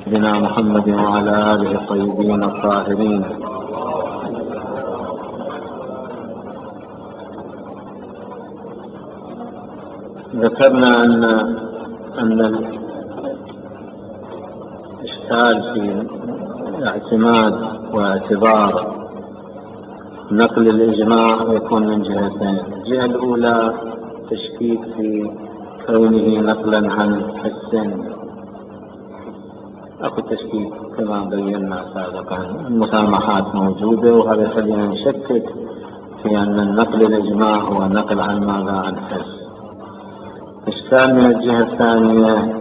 سيدنا محمد وعلى آله الطيبين الطاهرين. ذكرنا أن الإشكال في اعتماد واعتبار نقل الإجماع يكون من جهتين. الجهة الأولى تشكيك في كونه نقلا عن حس، أكو تشكيك كما بينا سابقا. المسامحات موجودة، وهذا يخلينا نشكك في أن النقل الإجماع هو نقل عن ماذا؟ عن حس. إشكال من الجهة الثانية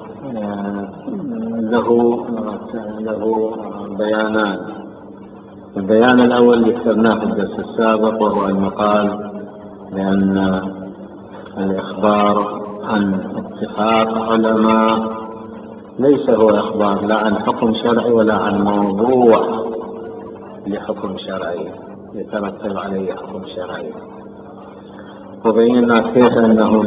له بيانان. البيان الأول اللي ذكرناه في الدرس السابق، وهو أن يقال بأن الإخبار عن اتفاق علماء ليس هو إخبار لا عن حكم شرعي ولا عن موضوع لحكم شرعي يترتب عليه حكم شرعي. وبينا كيف أنه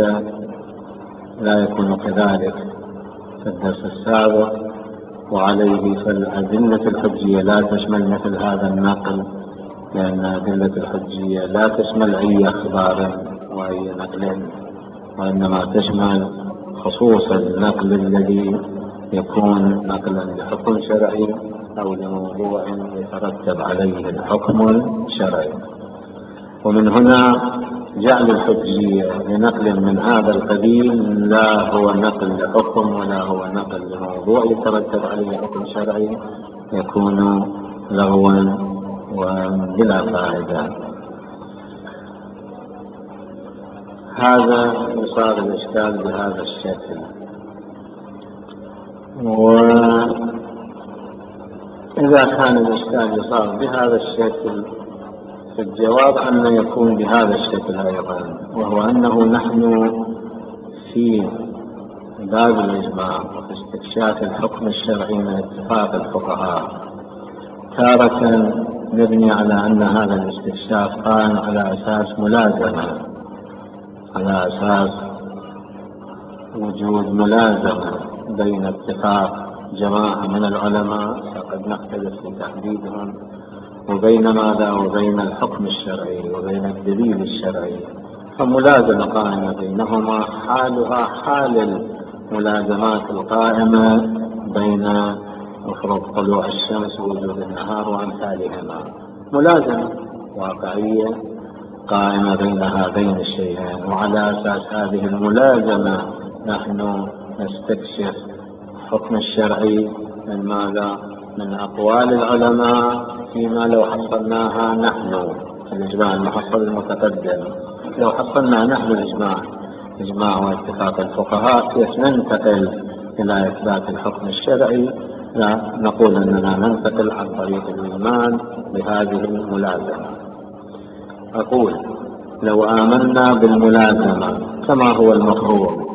لا يكون كذلك في الدرس السابق، وعليه فالأدلة الحجية لا تشمل مثل هذا النقل، لأن أدلة الحجية لا تشمل أي أخبار وأي نقل، وإنما تشمل خصوص النقل الذي يكون نقلا لحكم شرعي أو لموضوع يترتب عليه الحكم الشرعي. ومن هنا جعل الحجية لنقل من هذا القبيل لا هو نقل لحكم ولا هو نقل لموضوع يترتب عليه حكم شرعي يكون لغوا وبلا فائدة. هذا يصار الإشكال بهذا الشكل. وإذا كان الإشكال يصار بهذا الشكل، فالجواب أن يكون بهذا الشكل أيضا، وهو أنه نحن في باب الإجماع وفي استكشاف الحكم الشرعي من اتفاق الفقهاء تارة نبني على أن هذا الاستكشاف قائم على أساس ملازمة، على أساس وجود ملازمة بين اتفاق جماعة من العلماء فقد نختلف في تحديدهم وبين ماذا؟ وبين الحكم الشرعي وبين الدليل الشرعي، فملازمة قائمة بينهما حالها حال الملازمات القائمة بين مفرد طلوع الشمس ووجود النهار وأمثالهما. ملازمة واقعية قائمة بين هذين الشيئين، وعلى أساس هذه الملازمة نحن نستكشف الحكم الشرعي من ماذا؟ من أقوال العلماء، فيما لو حصلناها نحن الإجماع المحصل المتقدم، لو حصلنا نحن الإجماع واتفاق الفقهاء كيف ننتقل إلى إثبات الحكم الشرعي؟ لا نقول أننا ننتقل عن طريق الإيمان بهذه الملازمة. أقول لو آمنا بالملازمة كما هو المفروض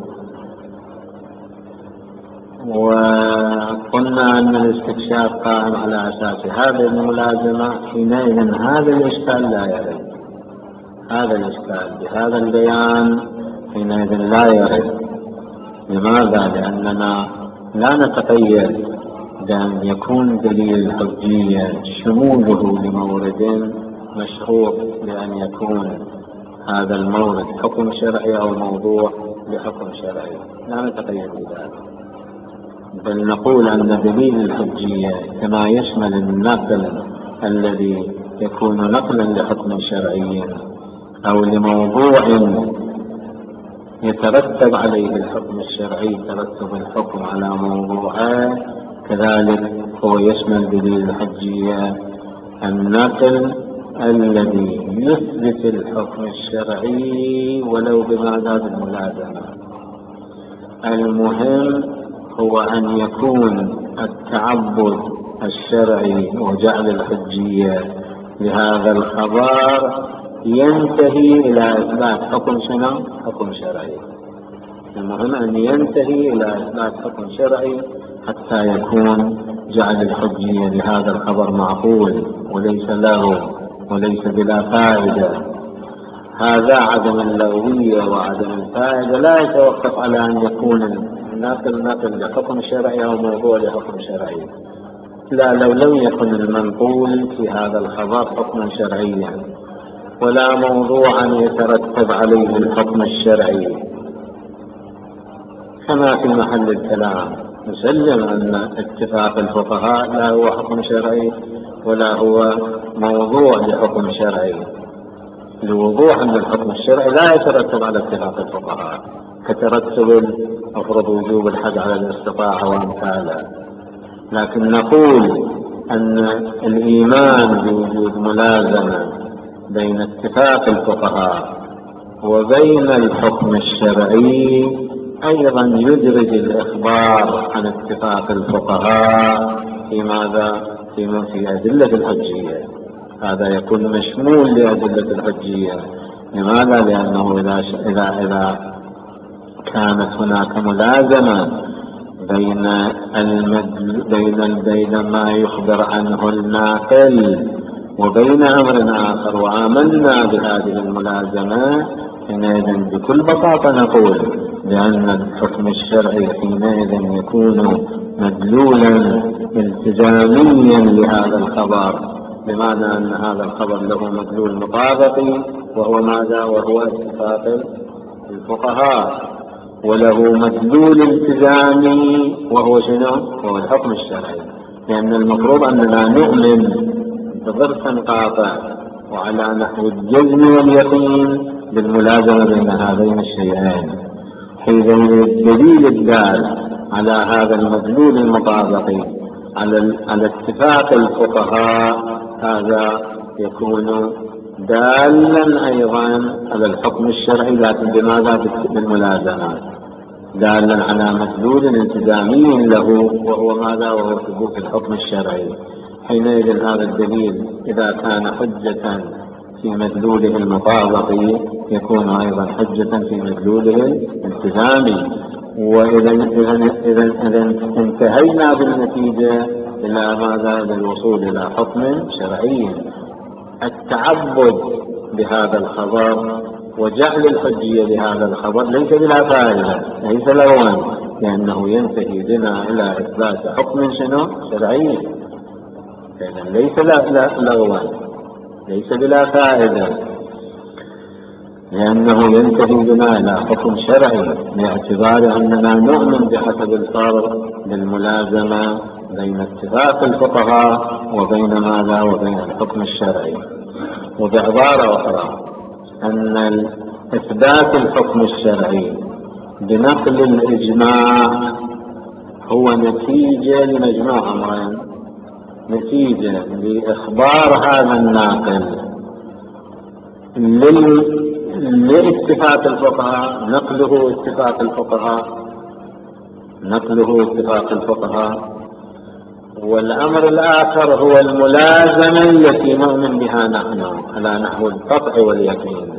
وقلنا أن الاستكشاف قائم على أساس هذه الملازمة، حينئذ هذا الإشكال لا يرد. هذا الإشكال بهذا البيان حينئذ لا يرد. لماذا؟ لأننا لا نتقيد بأن يكون دليل الحجية شموله لمورد مشروط بأن يكون هذا المورد حكم شرعي أو موضوع لحكم شرعي، لا نتقيد بذلك، بل نقول أن دليل الحجية كما يشمل النقل الذي يكون نقلا لحكم شرعي أو لموضوع يترتب عليه الحكم الشرعي ترتب الحكم على موضوعه، كذلك هو يشمل دليل الحجية النقل الذي يثبت الحكم الشرعي ولو بماذا؟ بالملازمة. المهم هو أن يكون التعبد الشرعي وجعل الحجية لهذا الخبر ينتهي إلى إثبات حكم شنو؟ حكم شرعي. المهم أن ينتهي إلى إثبات حكم شرعي حتى يكون جعل الحجية لهذا الخبر معقول وليس له وليس بلا فائدة. هذا عدم اللغوية وعدم الفائدة لا يتوقف على أن يكون نقل لحكم شرعي أو موضوع لحكم شرعي. لا، لو لم يكن المنقول في هذا الخبر حكما شرعيا ولا موضوعا يترتب عليه الحكم الشرعي كما في محل الكلام، نسلم أن اتفاق الفقهاء لا هو حكم شرعي ولا هو موضوع لحكم شرعي، لوضوح أن الحكم الشرعي لا يترتب على اتفاق الفقهاء كترتب أفرض وجوب الحد على الاستطاعة وأمثالها. لكن نقول أن الإيمان بوجود ملازمة بين اتفاق الفقهاء وبين الحكم الشرعي أيضا يدرج الإخبار عن اتفاق الفقهاء في ماذا؟ في أدلة الحجية. هذا يكون مشمول لأدلة الحجية. لماذا؟ لأنه إذا كانت هناك ملازمة بين ما يخبر عنه الناقل وبين أمر آخر وآمنا بهذه الملازمة، حينئذ بكل بساطة نقول بأن الحكم الشرعي حينئذ يكون مدلولا التزاميا لهذا الخبر، بمعنى أن هذا الخبر له مدلول مطابقي وهو ماذا؟ وهو اتفاق الفقهاء، وله مدلول التزامي وهو شنو؟ وهو الحكم الشرعي. لأن المفروض أننا نؤمن بضرس قاطع وعلى نحو الجزم واليقين بالملازمة بين هذين الشيئين. حينئذ الدليل الدال على هذا المدلول المطابقي على اتفاق الفقهاء هذا يكون دالا أيضا على الحكم الشرعي، لكن بماذا؟ بالملازمة، دالا على مدلول التزامي له وهو ماذا؟ وهو ثبوت الحكم الشرعي. حينئذ هذا الدليل إذا كان حجة في مدلوله المطابقي يكون أيضا حجة في مدلوله الالتزامي. وإذا انتهينا بالنتيجة إلى ماذا؟ إلى الوصول إلى حكم شرعي. التعبد بهذا الخبر وجعل الحجية بهذا الخبر ليس بلا فائدة، ليس لغوا، لأنه ينتهي بنا إلى إثبات حكم شنو؟ شرعي. إذن ليس لغوا، ليس بلا فائدة، لأنه ينتهي بنا إلى حكم شرعي باعتبار أننا نؤمن بحسب الفرق بالملازمة بين اتفاق الفقهاء وبين ماذا؟ وبين الحكم الشرعي. وبعبارة أخرى أن إثبات الحكم الشرعي بنقل الإجماع هو نتيجة لمجموعة أمرين: نتيجة لإخبار هذا الناقل لاتفاق الفقهاء، نقله اتفاق الفقهاء، والأمر الآخر هو الملازمة التي نؤمن بها نحن على نحو القطع واليقين.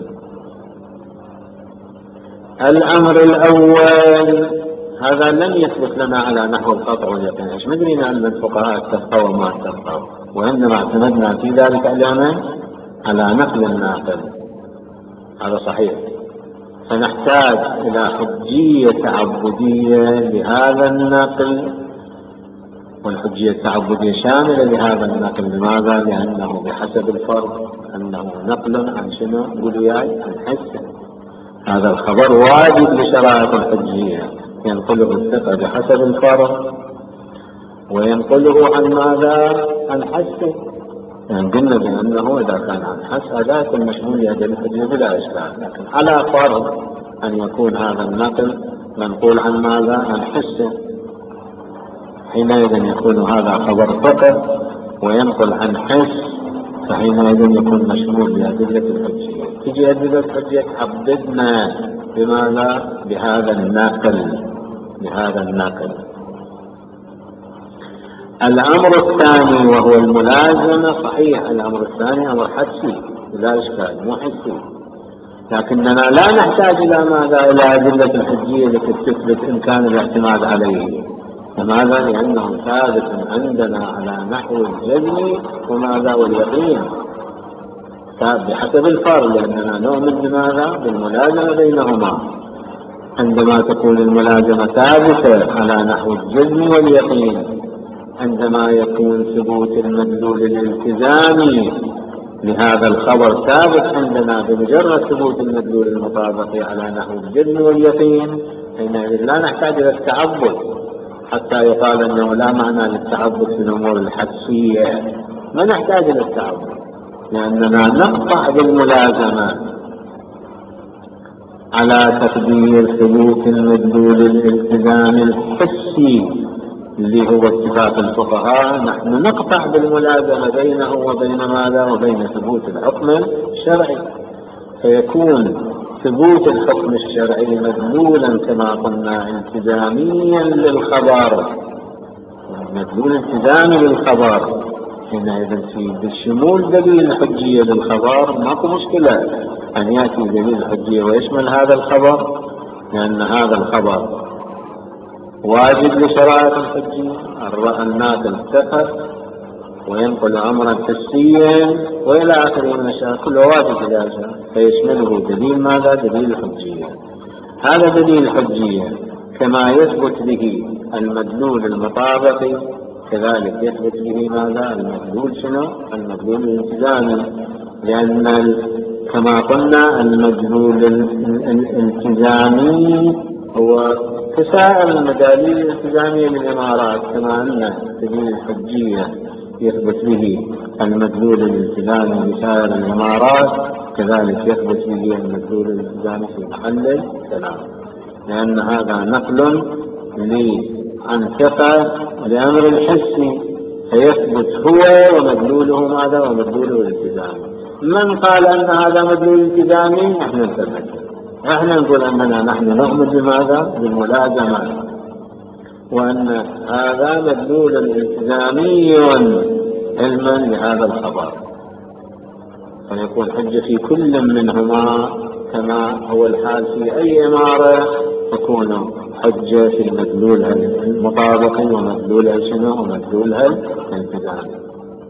الأمر الأول هذا لم يثبت لنا على نحو القطع واليقين، ايش مدرينا أن الفقهاء اتفقوا وما اتفقوا، وإنما اعتمدنا في ذلك اليوم على نقل الناقل. هذا صحيح، فنحتاج إلى حجية تعبدية لهذا النقل، والحجية التعبدية شاملة لهذا النقل. لماذا؟ لأنه بحسب الفرض أنه نقل عن شنو؟ قولوا ياي عن حسه. هذا الخبر واجب لشرائط الحجية، ينقله الثقة بحسب الفرض وينقله عن ماذا؟ عن حسه. يعني قلنا بأنه إذا كان عن حس هذا يكون مشمول لأدلة الحجية بلا إشكال، لكن على فرض أن يكون هذا النقل منقول عن ماذا؟ عن حسه، حينئذ يكون هذا خبر فقه وينقل عن حس، فحينئذ يكون مشمول بأدلة الحجية. تجي أدلة الحجية تحددنا بماذا؟ بهذا الناقل. الأمر الثاني وهو الملازمة، صحيح الأمر الثاني أمر حسي لا إشكال، مو حسي، لكننا لا نحتاج إلى ماذا؟ إلى أدلة الحجية التي تثبت إمكان الاعتماد عليه. لماذا؟ لأنه ثابت عندنا على نحو الجزم وماذا؟ واليقين، بحسب الفرق، لأننا نؤمن بماذا؟ بالملازمة بينهما. عندما تكون الملازمة ثابتة على نحو الجزم واليقين، عندما يكون ثبوت المدلول الالتزامي لهذا الخبر ثابت عندنا بمجرد ثبوت المدلول المطابقي على نحو الجزم واليقين، حينئذ لا نحتاج إلى التعبد حتى يقال أنه لا معنى للتعبد في الأمور الحدسية. ما نحتاج إلى التعبد لأننا نقطع بالملازمة على تقدير ثبوت المدلول الالتزامي الحسي اللي هو اتفاق الفقهاء. نحن نقطع بالملازمة بينه وبين ماذا؟ وبين ثبوت الحكم الشرعي، فيكون ثبوت الحكم الشرعي مدلولا كما قلنا التزاميا للخبر، مدلول التزامي للخبر. حينئذ في شمول دليل الحجية للخبر ماكو مشكلة أن يأتي دليل الحجية ويشمل هذا الخبر، لأن هذا الخبر واجب لشرائط الحجية. الناقل اتفق وينقل أمرا حسيا وإلى آخره من الأشياء كله واجب إذا جاء، فيشمله دليل ماذا؟ دليل الحجية. هذا دليل الحجية كما يثبت به المدلول المطابقي كذلك يثبت به ماذا؟ المدلول شنو؟ المدلول الالتزامي، لأن كما قلنا المدلول الالتزامي هو كسائر المداليل الالتزامية للإمارات، كما أن دليل الحجية يثبت به المدلول الالتزامي لسائر الإمارات، كذلك يثبت به المدلول الالتزامي في محل الكلام، لأن هذا نقل عن ثقة لأمر الحسي، فيثبت هو ومدلوله ماذا؟ ومدلوله الالتزامي. من قال أن هذا مدلول التزامي؟ نحن نثبت، نحن نقول أننا نحن نؤمن بماذا؟ بالملازمة، وأن هذا مدلول التزامي علما لهذا الخبر، فيكون حجة في كل منهما كما هو الحال في أي إمارة، تكون حجة في المدلول المطابقي ومدلولها شنو؟ ومدلولها الالتزامي.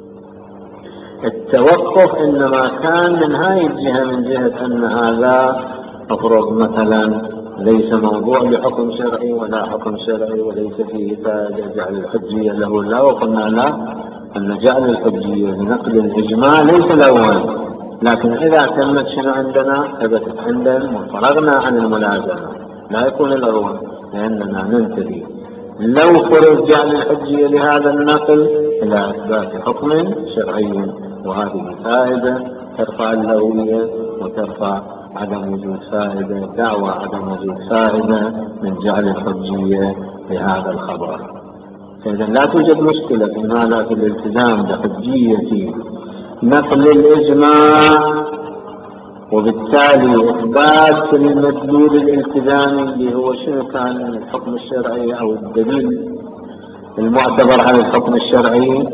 التوقف إنما كان من هاي الجهة، من جهة أن هذا أفرض مثلا ليس موضوع لحكم شرعي ولا حكم شرعي وليس فيه جعل الحجية له، لا، وقلنا لا، أن جعل الحجية لنقل الإجماع ليس الأول، لكن إذا تمت شنو عندنا؟ ثبتت عندنا وفرغنا عن الملازمة لا يكون الأول، لأننا ننتهي لو فرض جعل الحجية لهذا النقل إلى إثبات حكم شرعي، وهذه فائدة ترفع الهوية وترفع عدم وجود فائدة، دعوى عدم وجود فائدة من جعل الحجية لهذا الخبر. فإذا لا توجد مشكلة في ماذا؟ في الالتزام بحجية نقل الإجماع، وبالتالي إثبات المدلول الالتزامي اللي هو شنو كان الحكم الشرعي أو الدليل المعتبر على الحكم الشرعي،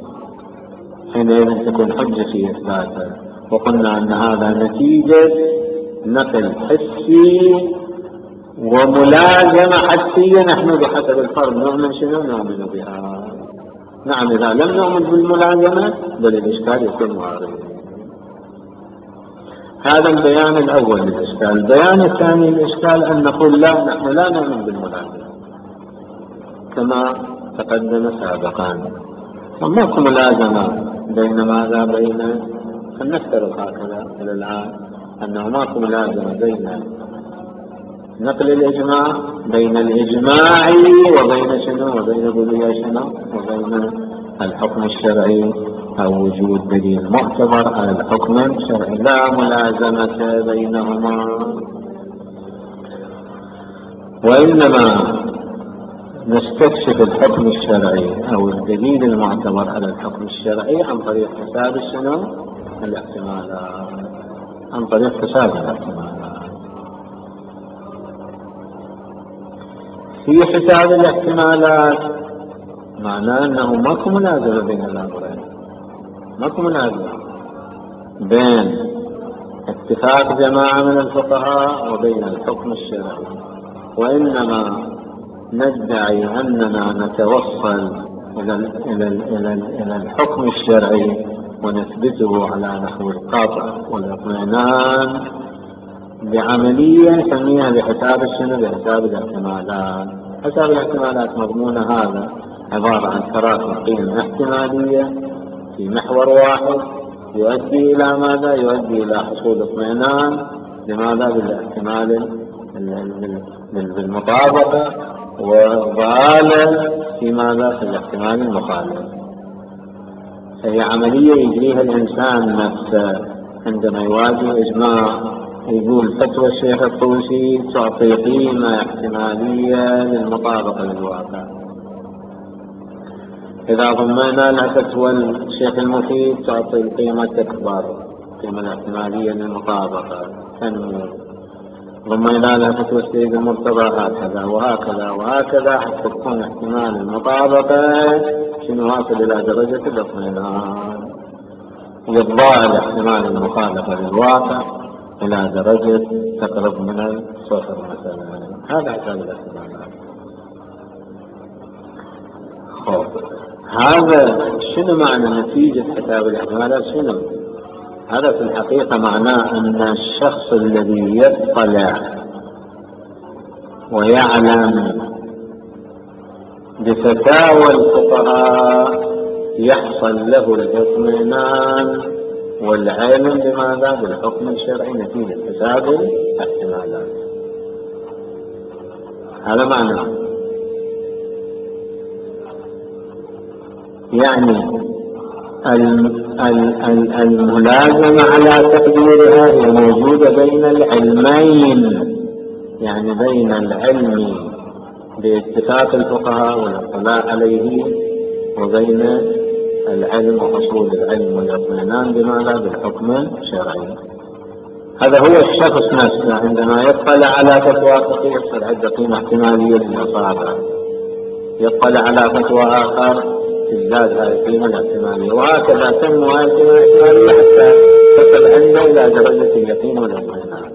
حينئذ تكون حجة في إثباته. وقلنا أن هذا نتيجة نقل حسي وملازمة حسية، نحن بحسب الفرض نؤمن شنو؟ نؤمن بها. نعم، إذا لم نؤمن بالملازمة بل الإشكال يكون معارض. هذا البيان الأول للإشكال. البيان الثاني للإشكال أن نقول لا، نحن لا نؤمن بالملازمة كما تقدم سابقا، وماكو ملازمة بين ماذا؟ بين، فلنفترض هكذا إلى الآن أنه ماكو ملازمة بين نقل الإجماع، بين الإجماع وبين شنو؟ وبين بنية شنو؟ وبين الحكم الشرعي أو وجود دليل معتبر على الحكم الشرعي، لا ملازمة بينهما، وإنما نستكشف الحكم الشرعي أو الدليل المعتبر على الحكم الشرعي عن طريق حساب شنو؟ الاحتمالات، عن طريق حساب الاحتمالات. في حساب الاحتمالات معناه أنه ماكو ملازمة بين الأمرين، ماكو ملازمة بين اتفاق جماعة من الفقهاء وبين الحكم الشرعي، وإنما ندعي أننا نتوصل إلى الحكم الشرعي ونثبته على نحو القطع والإطمئنان بعملية نسميها بحساب الشنو؟ بحساب الاحتمالات. حساب الاحتمالات مضمون هذا عبارة عن تراكم قيم احتمالية في محور واحد يؤدي إلى ماذا؟ يؤدي إلى حصول اطمئنان لماذا؟ بالاحتمال بالمطابقة، وضلالة في ماذا؟ في الاحتمال المخالف. فهي عملية يجريها الإنسان نفسه عندما يواجه إجماع. يقول فتوى الشيخ الطوسي تعطي قيمة احتمالية للمطابقة للواقع. إذا ضمينا لها فتوى الشيخ المفيد تعطي القيمة تكبر، القيمة الاحتمالية للمطابقة تنمو. ضمينا لها فتوى السيد المرتضى هكذا وهكذا وهكذا حتى تكون احتمال المطابقة شنو؟ واصل إلى درجة الاطمئنان. يضاعف احتمال المخالفة للواقع إلى درجة تقرب من الصفر مثلا. هذا حساب الاحتمالات. هذا شنو معنى نتيجة حساب الاحتمالات؟ شنو هذا؟ في الحقيقة معناه أن الشخص الذي يطلع ويعلم بفتاوى الفقهاء يحصل له الاطمئنان والعلم بماذا؟ بالحكم الشرعي نتيجة حساب الاحتمالات. هذا معناه يعني الملازمة على تقديرها هي موجودة بين العلمين، يعني بين العلم باتفاق الفقهاء والاطلاع عليه وبين العلم وحصول العلم والاطمئنان بماذا؟ بالحكم الشرعي. هذا هو الشخص نفسه عندما يطلع على فتوى فقهية يصير عنده قيمة احتمالية للإصابة، يطلع على فتوى آخر تزداد هذه القيمة الاحتمالية، وهكذا تنمو هذه القيمة الاحتمالية حتى تصل عنده إلى درجة اليقين والاطمئنان.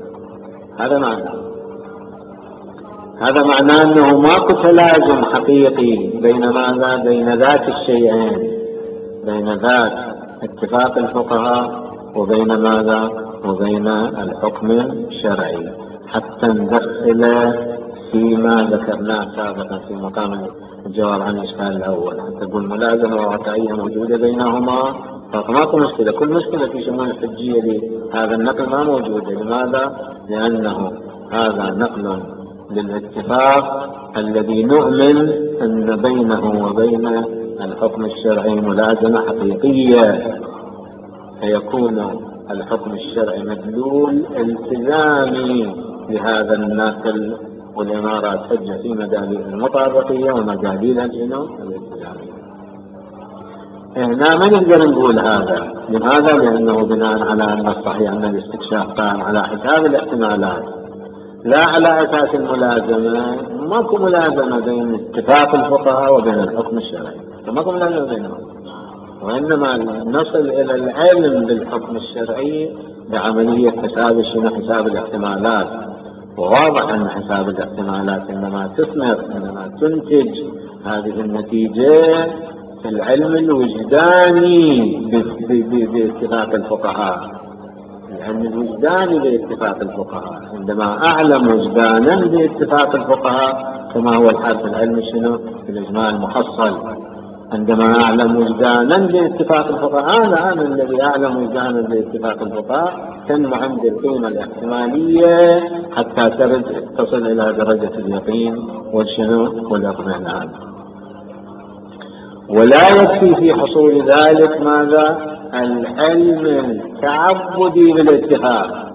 هذا معناه أنه ماكو تلازم حقيقي بين ماذا؟ بين ذات الشيئين، بين ذات اتفاق الفقهاء وبين ماذا؟ وبين الحكم الشرعي، حتى ندخل فيما ذكرناه سابقا في مقام الجواب عن الإشكال الأول، حتى تقول ملازمة وواقعية موجودة بينهما. فماكو مشكلة، كل مشكلة في شمول الحجية لهذا النقل ما موجودة. لماذا؟ لأنه هذا نقل للاتفاق الذي نؤمن أن بينه وبين الحكم الشرعي ملازمة حقيقية، فيكون الحكم الشرعي مدلول التزامي لهذا النقل، والإمارات حجة في مداليل المطابقية ومداليل الالتزامية. هنا ما نقدر نقول هذا. لماذا؟ لأنه بناء على أن الصحيح أن الاستكشاف كان على حساب الاحتمالات لا على أساس الملازمة. ماكو ملازمة بين اتفاق الفقهاء وبين الحكم الشرعي، ماكو ملازمة بينهم، وإنما نصل إلى العلم بالحكم الشرعي بعملية حساب الاحتمالات. وواضح أن حساب الاحتمالات إنما تثمر، إنما تنتج هذه النتيجة في العلم الوجداني باتفاق الفقهاء. العلم الوجداني باتفاق الفقهاء، عندما أعلم وجدانا باتفاق الفقهاء كما هو الحال في العلم شنو؟ في الإجماع المحصل. عندما أعلم وجدانا باتفاق الفقهاء، أنا الذي أعلم وجدانا باتفاق الفقهاء تنمو عندي القيمة الاحتمالية حتى تصل إلى درجة اليقين والاطمئنان. ولا يكفي في حصول ذلك ماذا؟ العلم التعبدي بالاتفاق.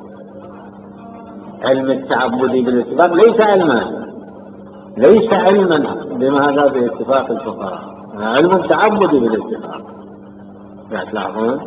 علم التعبدي بالاتفاق ليس علما بماذا؟ باتفاق الفقهاء، علم تعبدي بالاتفاق. تلاحظون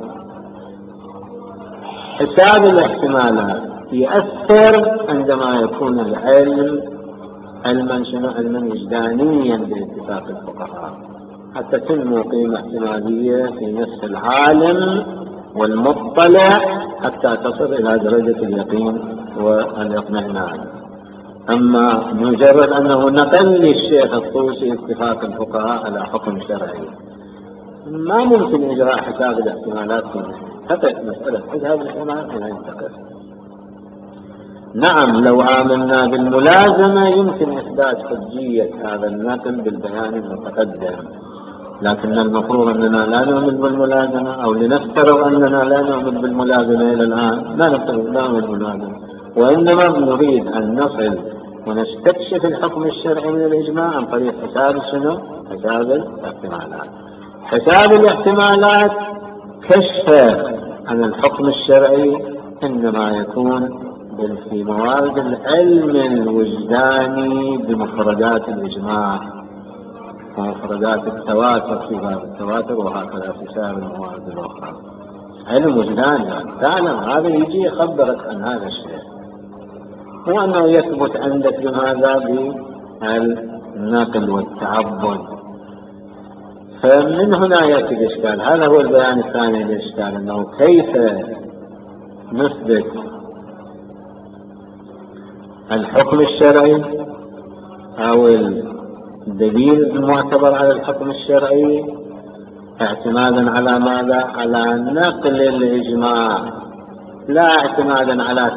حساب الاحتمالات يؤثر عندما يكون العلم علما وجدانيا باتفاق الفقهاء، حتى تنمو قيمة احتمالية في نفس العالم والمطلع حتى تصل إلى درجة اليقين والاطمئنان. أما مجرد أنه نقل للشيخ الطوسي اتفاق الفقهاء على حكم شرعي، ما ممكن إجراء حساب الاحتمالات فيه. حتى مسألة حساب الاحتمالات لا ينتقل. نعم، لو آمنا بالملازمة يمكن إثبات حجية هذا النقل بالبيان المتقدم، لكن المفروض أننا لا نؤمن بالملازمة، أو لنفترض أننا لا نؤمن بالملازمة إلى الآن، لا نؤمن بالملازمة، وإنما نريد أن نصل ونستكشف الحكم الشرعي من الإجماع عن طريق حساب شنو؟ حساب الاحتمالات. حساب الاحتمالات كشف عن الحكم الشرعي إنما يكون في موارد العلم الوجداني بمفردات الإجماع ومفردات التواتر في باب التواتر، وهكذا في سائر الموارد الأخرى. علم وجداني تعلم، هذا يجي يخبرك عن هذا الشيء، هو أنه يثبت عندك بماذا؟ بالنقل والتعبد. فمن هنا يأتي الإشكال. هذا هو البيان الثاني للإشكال، أنه كيف نثبت الحكم الشرعي أو الدليل المعتبر على الحكم الشرعي اعتمادا على ماذا؟ على نقل الإجماع، لا اعتمادا على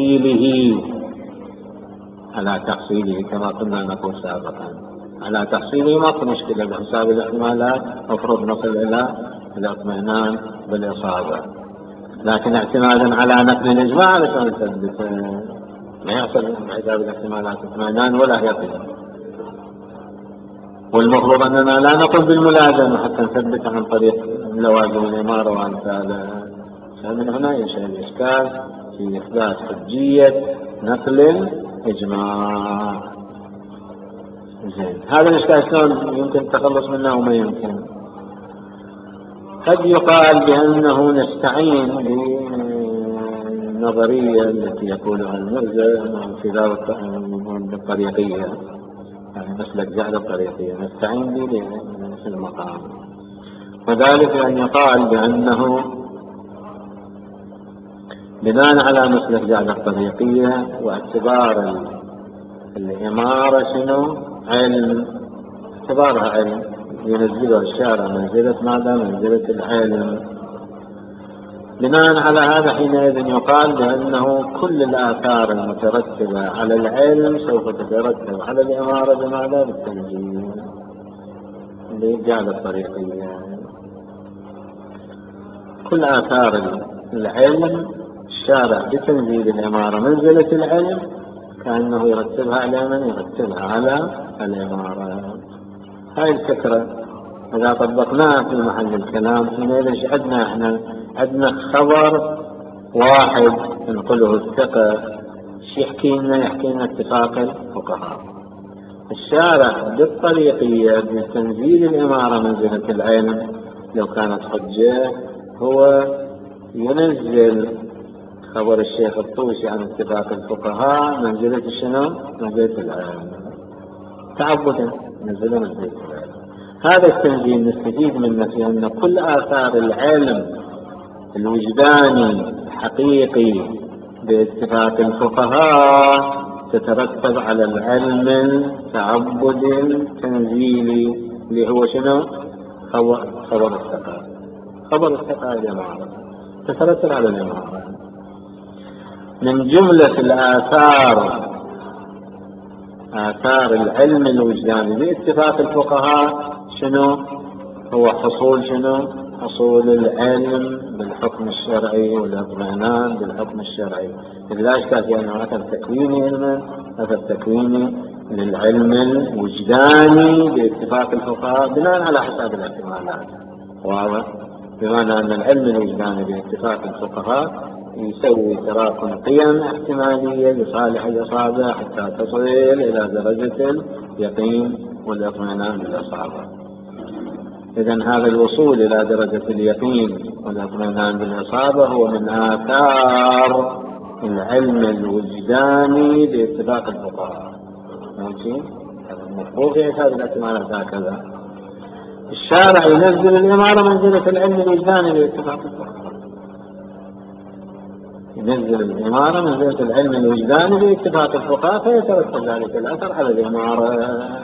تحصيله كما كنا نقول سابقا. على تحصيله ما في مشكلة، بحساب الاحتمالات مفروض نصل إلى الاطمئنان بالإصابة، لكن اعتمادا على نقل الإجماع علشان نثبت ما يحصل بحساب الاحتمالات اطمئنان ولا يقين. والمفروض أننا لا نقل بالملازمة حتى نثبت عن طريق لوازم الإمارة وأمثالها. فمن هنا ينشأ الإشكال في إثبات حجية نقل الإجماع. زين، هذا الإشكال شلون يمكن التخلص منه وما يمكن؟ قد يقال بأنه نستعين بالنظرية التي يقولها المرجع في باب الطريقية، يعني مسلك جعل الطريقية، نستعين به في المقام، وذلك أن يقال بأنه بناء على مسلك جعل الطريقية واعتبار الإمارة شنو؟ علم، اعتبارها علم ينزلها الشارع منزلة ماذا؟ منزلة العلم. بناء على هذا حينئذ يقال بأنه كل الآثار المترتبة على العلم سوف تترتب على الإمارة بماذا؟ بالتنزيل لجعل الطريقية. كل آثار العلم الشارع بتنزيل الإمارة منزلة العلم كأنه يرتبها على من؟ يرتبها على الإمارة. هاي الفكرة إذا طبقناها في محل الكلام حينئذ عندنا خبر واحد نقوله الثقة، يحكي لنا اتفاق الفقهاء. الشارع بالطريقية بتنزيل الإمارة منزلة العلم لو كانت حجة هو ينزل خبر الشيخ الطوسي عن اتفاق الفقهاء منزلة شنو؟ منزلة العلم، تعبدا نزل منزلة العلم. هذا التنزيل نستفيد منه في أن كل آثار العلم الوجداني الحقيقي باتفاق الفقهاء تترتب على العلم التعبدي التنزيلي اللي هو شنو؟ خبر الثقة. خبر الثقة الإمارة تترتب على الإمارة. من جملة آثار العلم الوجداني باتفاق الفقهاء شنو؟ هو حصول شنو؟ حصول العلم بالحكم الشرعي والاطمئنان بالحكم الشرعي. لا إشكال في أنه أثر تكويني علما، أثر تكويني للعلم الوجداني باتفاق الفقهاء بناء على حساب الاحتمالات. واضح؟ بمعنى أن العلم الوجداني باتفاق الفقهاء يسوي تراكم قيم احتمالية لصالح الإصابة حتى تصل إلى درجة اليقين والاطمئنان بالإصابة. إذن هذا الوصول إلى درجة اليقين والاطمئنان بالإصابة هو من آثار العلم الوجداني باتفاق الفقهاء. ماشي؟ هذا المفروض في حساب الاحتمالات هكذا. الشارع ينزل الإمارة منزلة العلم الوجداني باتفاق الفقهاء، ينزل الإمارة منزلة العلم الوجداني باتفاق الفقهاء، فيترتب ذلك الأثر على الإمارة،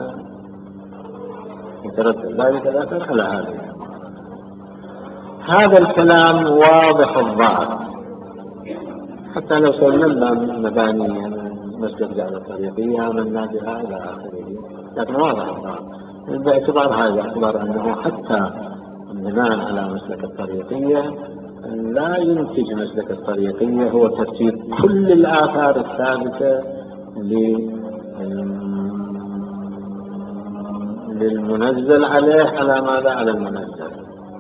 يترتب ذلك الأثر على هذه الإمارة. هذا الكلام واضح الضعف، حتى لو سلمنا مباني مسجد جعل الطريقية آمنا بها إلى آخره، لكن واضح باعتبار هذا، باعتبار أنه حتى البناء على مسلك الطريقية لا ينتج مسلك الطريقية هو ترتيب كل الآثار الثابتة للمنزل عليه على ماذا؟ على المنزل،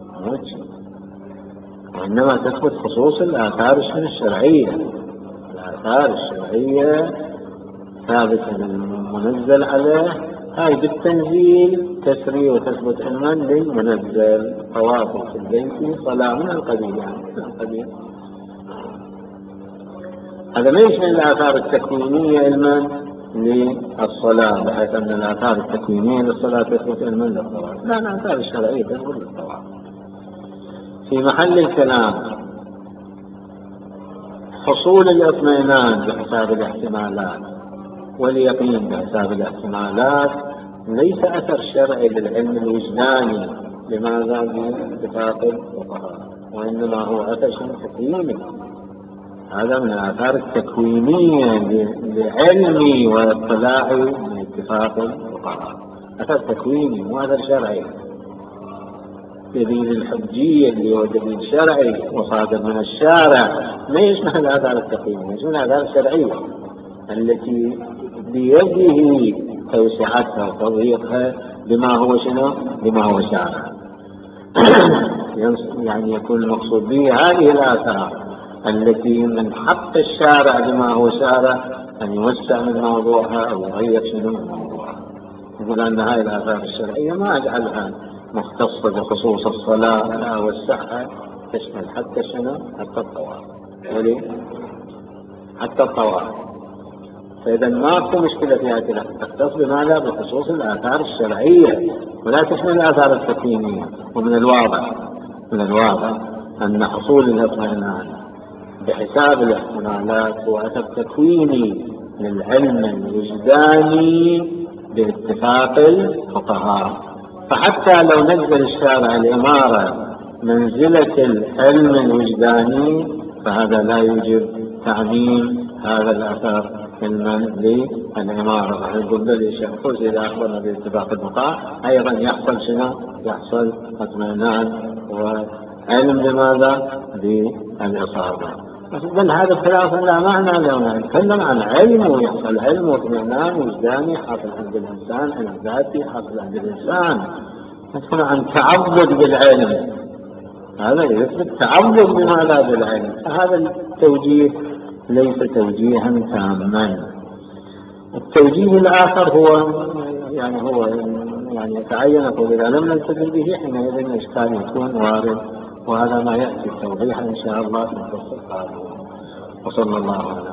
وإنما تثبت خصوص الآثار الشرعية. الآثار الشرعية ثابتة للمنزل عليه، هاي بالتنزيل تسري وتثبت علما للمنزل. طواف في البيت صلاة من القبيل، يعني من القبيل. هذا ما يشمل الآثار التكوينية علما للصلاة، بحيث أن الآثار التكوينية للصلاة تثبت علما للطواف، لا، الآثار الشرعية تثبت للطواف. في محل الكلام حصول الاطمئنان بحساب الاحتمالات واليقين بحساب الاحتمالات ليس أثر شرعي للعلم الوجداني، لماذا؟ باتفاق الفقهاء، وإنما هو أثر تكويني. هذا من الآثار التكوينية لعلمي واطلاعي باتفاق الفقهاء، أثر تكويني مو أثر شرعي. دليل الحجية اللي هو دليل شرعي وصادر من الشارع ما يشمل الآثار التقييمية، يشمل الآثار الشرعية التي بيده توسعتها وتضييقها بما هو شنو؟ بما هو شارع. يعني يكون المقصود به هذه الآثار التي من حق الشارع بما هو شارع أن يوسع من موضوعها أو يغير شنو من موضوعها. يقول أن هذه الآثار الشرعية ما أجعلها مختصة بخصوص الصلاة، لا أوسعها تشمل حتى شنو؟ حتى الطواف، حتى الطواف. فإذا ماكو مشكلة في هذه، تختص بماذا؟ بخصوص الآثار الشرعية ولا تشمل الآثار التكوينية. ومن الواضح أن حصول الاطمئنان بحساب الاحتمالات هو أثر تكويني للعلم الوجداني باتفاق الفقهاء. فحتى لو نزل الشارع الإمارة منزلة العلم الوجداني فهذا لا يوجب تعميم هذا الأثر علما للإمارة. نقول للشيخ الخوزي إذا أخبرنا باتفاق الفقهاء أيضا يحصل شنو؟ يحصل اطمئنان وعلم بماذا؟ بالإصابة. بل هذا الخلاف لا معنى له، نتكلم عن علم ويحصل علم واطمئنان وجداني حاصل عند الإنسان، علم ذاتي حاصل عند الإنسان. نتكلم عن تعبد بالعلم، هذا يثبت تعبد بماذا؟ بالعلم. فهذا التوجيه ليس توجيها تاما. التوجيه الآخر هو يتعين قول إذا لم نلتزم به حينئذ الإشكال يكون وارد، وهذا ما يأتي التوضيح إن شاء الله في الفصل القادم. وصلى الله على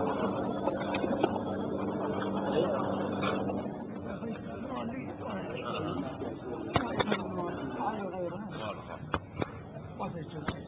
محمد.